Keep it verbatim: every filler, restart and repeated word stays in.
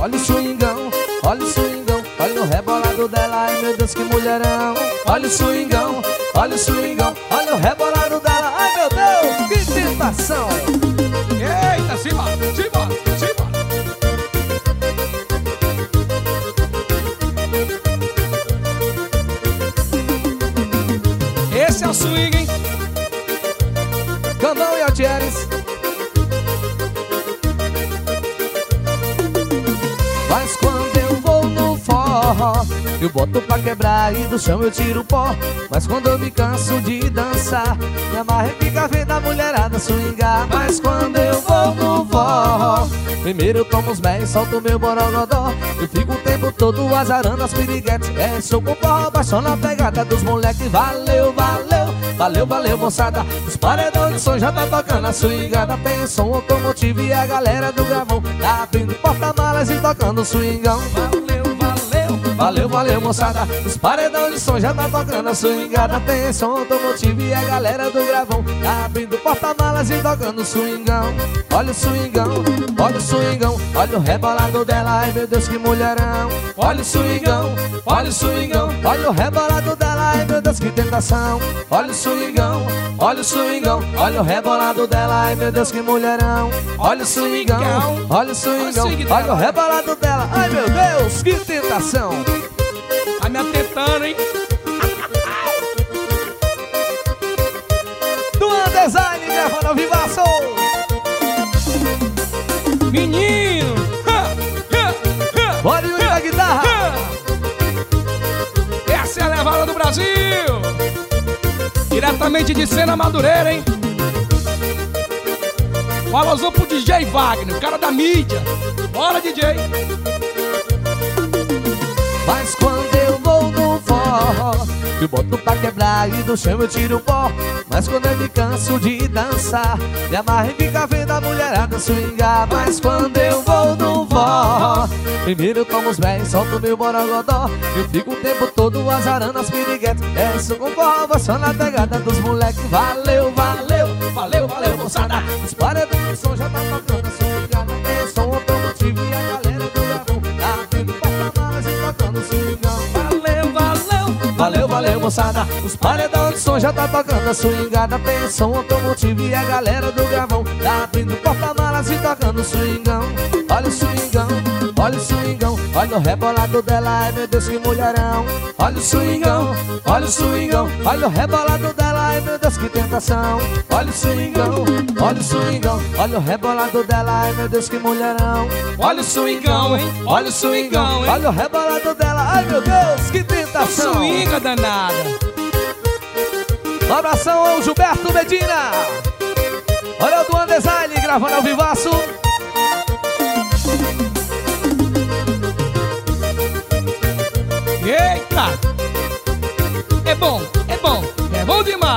olha o swingão, olha o swingão, olha o rebolado dela, ai meu Deus que mulherão. Olha o swingão, olha o swingão, olha o rebolado dela, ai meu Deus, que tentação. Eita, simbora, simbora, simbora. Esse é o swing, hein? Candão e Altieres. Mas quando eu vou no forró, eu boto pra quebrar e do chão eu tiro o pó. Mas quando eu me canso de dançar, me amarra e fica vendo a mulherada swingar. Mas quando eu vou no forró, primeiro eu tomo os mel e solto meu borogodó. Eu fico o tempo todo azarando as piriguetes. É, sou com forró, baixo na pegada dos moleques. Valeu, valeu, valeu, valeu, moçada. Os paredões de som já tá tocando a swingada. Tem som automotivo e a galera do gravão tá abrindo porta-malas e tocando o swingão. Valeu, valeu, valeu, valeu, moçada. Os paredões de som já tá tocando a swingada. Tem som automotivo e a galera do gravão tá abrindo porta-malas e tocando o swingão. Olha o swingão, olha o swingão, olha o rebolado dela, ai meu Deus que mulherão. Olha o swingão, olha o swingão, olha o rebolado dela, ai meu Deus que tentação. Olha o swingão, olha o swingão, olha o rebolado dela, ai meu Deus que mulherão. Olha o swingão, olha o swingão, olha o rebolado dela, ai meu Deus que tentação. Tá me atentando, hein? Duan Design, gravando ao vivaço. Menino! Bora Yuri na guitarra. Essa é a levada do Brasil! Diretamente de Sena Madureira, hein? Um alusão pro D J Wagner, o cara da mídia. Bora, D J! Mas quando eu vou no forró, eu boto pra quebrar e do chão eu tiro o pó. Mas quando eu me canso de dançar, me amarra e fica vendo a mulherada swingar. Mas quando eu vou no forró, primeiro eu tomo os véis, solto meu borogodó. Eu fico o tempo todo azarando as piriguetes. É isso com forró, vai só na pegada dos moleques. Valeu, valeu, valeu, valeu, moçada. Os paredões do som já tá tocando a swingada. É som automotivo e a galera do gravão tá abrindo porta-malas e tocando o swingão. Valeu, valeu, valeu, valeu, moçada. Os paredões de som já tá tocando a swingada. Tem som automotivo e a galera do gravão tá abrindo porta-malas e tocando o swingão. Olha o swingão, olha o swingão, olha o rebolado dela, ai meu Deus que mulherão. Olha o swingão, olha o swingão, olha o rebolado dela, ai meu Deus que tentação. Olha o swingão, olha o swingão, olha o rebolado dela, ai meu Deus que mulherão. Olha o swingão, hein? Olha o swingão, hein? Olha o rebolado dela, ai meu Deus que tentação. Swinga danada. Um abração ao Gilberto Medina. Olha o Duan Design gravando ao vivaço. Eita! É bom, é bom, é bom demais.